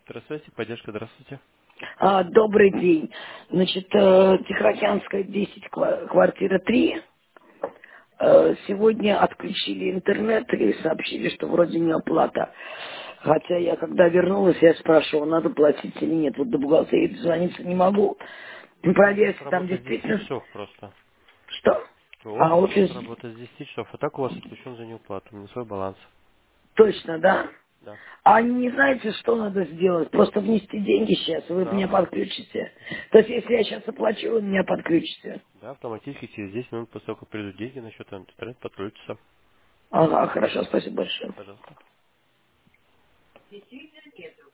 Здравствуйте, поддержка, здравствуйте. Добрый день. Значит, Тихоокеанская 10, квартира 3. Сегодня отключили интернет и сообщили, что вроде не оплата. Хотя я, когда вернулась, я спрашивала, надо платить или нет. Вот до бухгалтерии дозвониться не могу. Офис Проверьте, там работает с 10 действительно... часов просто. Что? Офис у нас Офис... работает с 10 часов, а так у вас отключен за неуплату, на свой баланс. Точно, да? Да. А не знаете, что надо сделать? Просто внести деньги сейчас, и вы Да, меня вносите. подключите. То есть, если я сейчас оплачу, вы меня подключите. Да, автоматически через 10 минут после того, как придут деньги на счет интернет подключится. Ага, хорошо, спасибо большое. Пожалуйста.